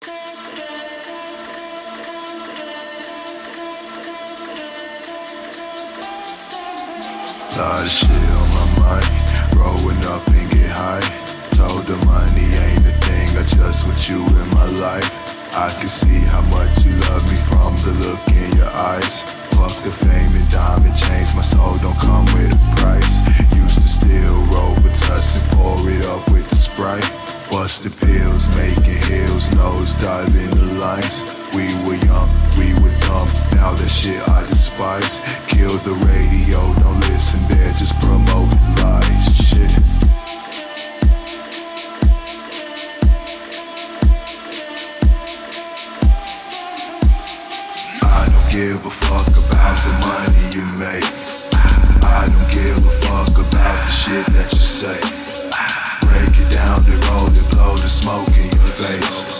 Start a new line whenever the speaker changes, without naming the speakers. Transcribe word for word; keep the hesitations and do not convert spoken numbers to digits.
Lot of shit on my mind, growing up and get high. Told the money ain't a thing, I just want you in my life. I can see how much you love me from the look in your eyes. Fuck the fame and diamond chains, my soul don't come with a price. Used to steal, roll with us and pour it up with the Sprite. Busted pills, making heels, nose diving the lines. We were young, we were dumb, now that shit I despise. Kill the radio, don't listen, they're just promoting lies. Shit. I don't give a fuck about the money you make. I don't give a fuck about the shit that you say. Break it down, then roll it, blow the smoke in your face.